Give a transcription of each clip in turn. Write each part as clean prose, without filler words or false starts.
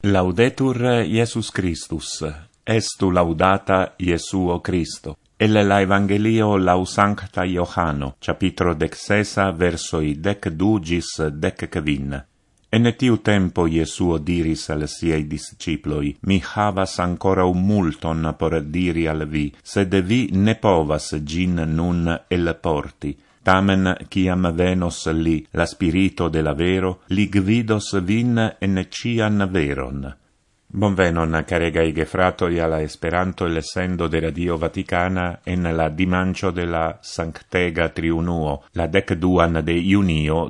Laudetur Iesus Christus, estu laudata Iesuo Christo. El la Evangelio lau Sancta Johano, capitro 16, versoi 12 gis 15. En tiu tempo Iesuo diris al siei disciploi, mi havas ancora multon por diri al vi, sed vi ne povas gin nun el porti. Tamen, ciam venos li, la spirito de la vero, li gvidos vin en cian veron. Bonvenon, caregai gefratoi, alla Esperanto lessendo de Radio Vaticana en la dimancio de la Sanctega Triunuo, la 12 de junio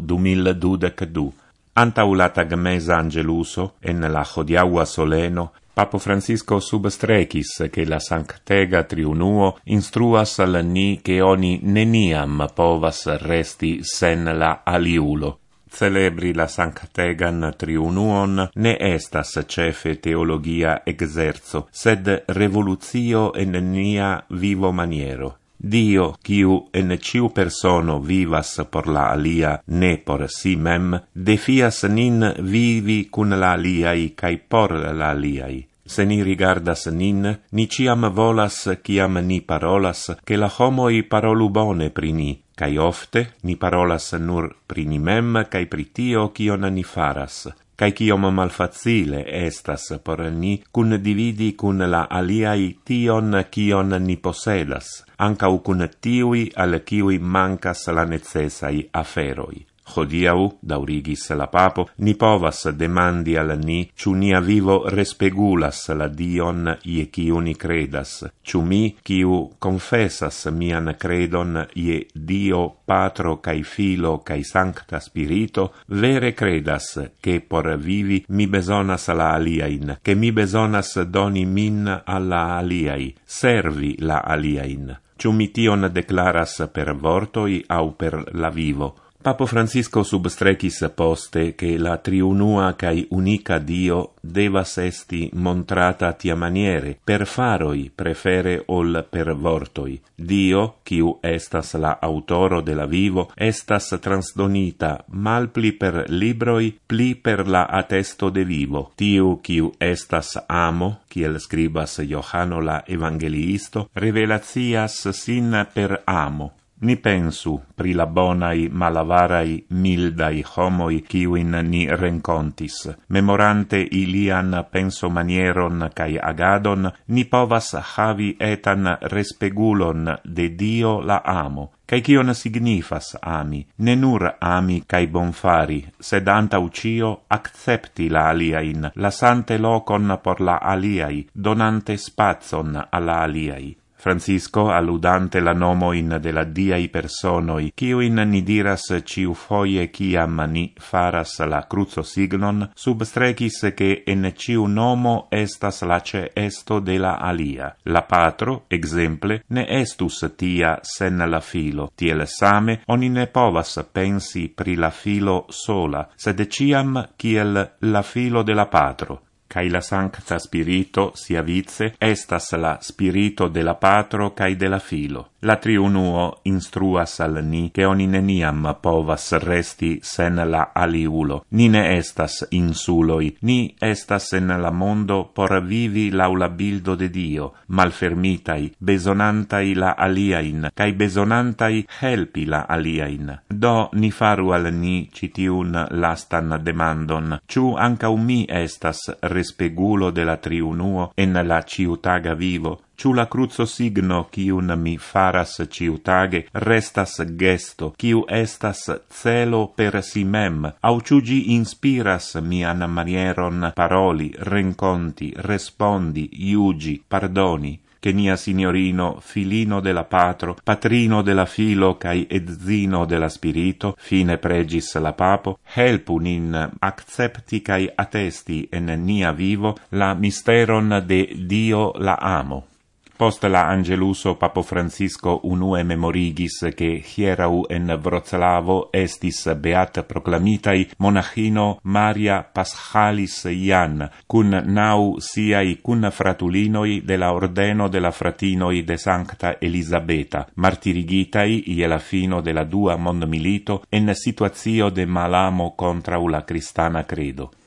2022. Antau la tagmesa angeluso, en la hodiaua soleno, Papo Francisco substrecis che la Sanctega Triunuo instruas al ni che oni neniam povas resti sen la aliulo. Celebri la Sanctegan Triunuon ne estas cefe teologia exerzo, sed revolutio en nia vivo maniero. Dio, quiu en ciu persono vivas por la alia, ne por si mem, defias nin vivi cun la aliai cae por la aliai. Se ni rigardas nin, ni ciam volas, ciam ni parolas, che la homoi parolu bone pri ni, cae ofte ni parolas nur pri ni mem, cae pri tio cion ni faras. Cae ciom malfacile estas por ni cun dividi cun la aliai tion cion ni posedas, ancau cun tiui al ciui mancas la necessai aferoi. Hodiau, daurigis la papo, ni povas demandi al ni, ciu nia vivo respegulas la Dion ie ciu ni credas, ciu mi, ciu confessas mian credon ie Dio, Patro, cae Filo, cae Sancta Spirito, vere credas, che por vivi mi besonas la aliain, che mi besonas doni min alla aliai, servi la aliain. Ciu mi tion declaras per vortoi au per la vivo. Papo Francisco substrecis poste che la triunua cae unica Dio devas esti montrata tia maniere, per faroi prefere ol per vortoi. Dio, quiu estas la autoro de la vivo, estas transdonita malpli per libroi, pli per la attesto de vivo. Tiu, quiu estas amo, kiel scribas Johano la Evangeliisto, revelatias sin per amo. Ni pensu pri la bonai malavarai mildai homoi quiuin ni rencontis. Memorante ilian penso manieron cae agadon, ni povas havi etan respegulon de Dio la amo. Cae cion signifas ami? Ne nur ami cae bonfari, sed antau cio accepti la aliain, lasante locon por la aliai, donante spazon alla aliai. Francisco, alludante la nomoin de la diai personoi, quiuin ni diras ciu foie ciam ni faras la cruzo signon, substrecis che en ciu nomo estas la esto de la alia. La patro, exemple, ne estus tia sen la filo. Tiel same, oni ne povas pensi pri la filo sola, sed ciam kiel la filo de la patro. Cae la Sancta Spirito, sia vice, estas la Spirito de la Patro cae de la Filo. La Triunuo instruas al ni, che oni neniam povas resti sen la aliulo. Ni ne estas insuloi, ni estas en la mondo por vivi laula bildo de Dio, malfermitai, besonantai la aliain, cae besonantai helpi la aliain. Do ni faru al ni citiun lastan demandon, ciu ancau mi estas respegulo de la Triunuo en la ciutaga vivo, ciu la cruzo signo cium mi faras ciutage restas gesto, ciu estas celo per si mem, au ciu gi inspiras mian manieron paroli, renconti, respondi, iugi, pardoni, che nia signorino, filino de la patro, patrino de la filo, cae edzino de la spirito, fine pregis la papo, helpu nin accepti cae attesti en nia vivo la misteron de Dio la amo. Post la Angeluso Papo Francisco unue memorigis che hierau en Wroclavo estis beat proclamitai monachino Maria Paschalis Jan, cun nau siai cun fratulinoi de la ordeno de la fratinoi de Sancta Elisabeta, martirigitai ie la fino de la dua mondmilito en situatio de malamo contra la cristana credo.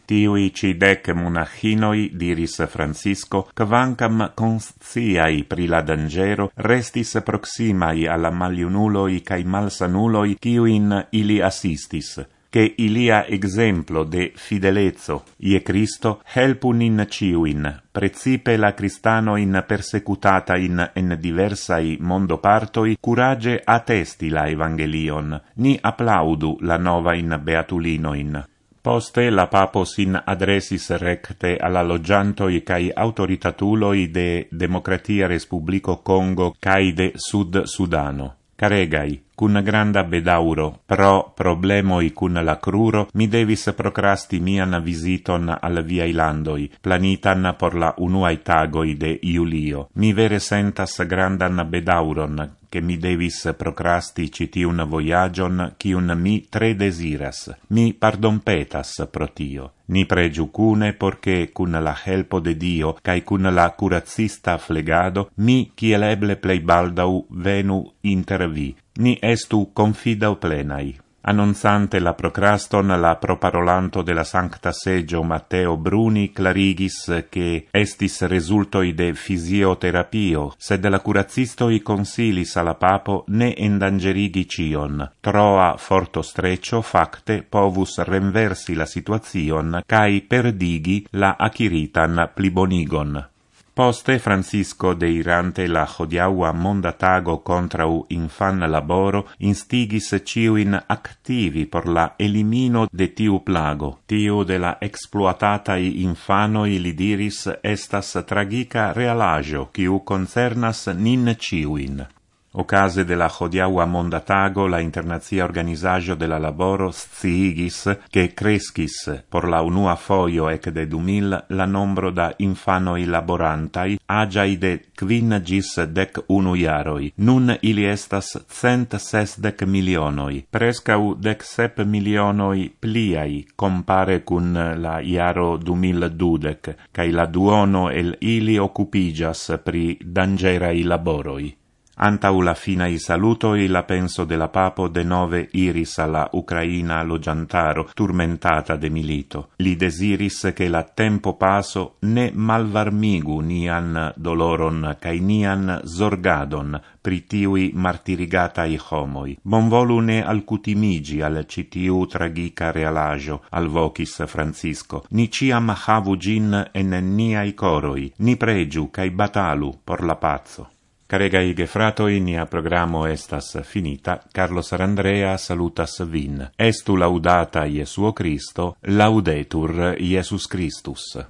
Tiui 10 monachinoi, diris Francisco, quancam consciai pri la dangero, restis proximai alla maliunuloi cae malsanuloi quiuin ili assistis, che ilia exemplo de fidelezzo ie Cristo helpu nin ciuin, precipe la cristanoin persecutata in diversai mondopartoi, curage attesti la evangelion, ni applaudu la nova in beatulinoin. Poste la papo sin adressis recte alla loggiantoi cae autoritatuloi de Democratia Respublico Congo cae de Sud Sudano. Caregai, cun granda bedauro, pro problemoi cun la cruro, mi devis procrasti mian visiton al viai landoi, planitan por la unuai tagoi de Iulio. Mi vere sentas grandan bedauron, che mi devis procrasti citiun voyagion, cium mi tre desiras. Mi pardonpetas pro tio. Ni pregiu cune, porche cun la helpo de Dio, cae cun la curatsista flegado, mi, ciel eble plei baldau, venu inter vi. Ni estu confidau plenai. Annonzante la procraston, la proparolanto de la Sancta Seggio Matteo Bruni clarigis che estis resultoi de fisioterapio, sed la curatsistoi consilis alla papo ne endangerigi cion. Troa forto streccio facte povus renversi la situazion cae perdigi la acquiritan plibonigon. Poste Francisco deirante la hodiaua mondatago contrau infan laboro instigis ciuin activi por la elimino de tiu plago. Tiu de la exploatatai infanoi li diris estas tragica realagio quiu concernas nin ciuin. Ocase de la hodiaua mondatago, la internazia organizajo de la laboro sciigis che crescis por la unua foio ec de 2000 la nombro da infanoi laborantai agiai de 5 gis 11 jaroi. Nun ili estas 160 milionoi, prescau 17 milionoi pliai compare cun la jaro 2020, cae la duono el ili occupigas pri dangerai laboroi. Antau la finai salutoi la penso de la papo de nove iris alla Ucraina loggiantaro turmentata de milito. Li desiris che la tempo paso ne malvarmigu nian doloron cae nian zorgadon pri tiui martirigatai homoi. Bonvolu ne alcutimigi al citiu tragica realagio, al vocis Francisco. Ni ciam havu gin en niai coroi, ni pregiu cae batalu por la pazzo. Caregai gefratoi, nia programo estas finita. Carlos Arandrea salutas vin. Estu laudata Iesuo Christo, laudetur Iesus Christus.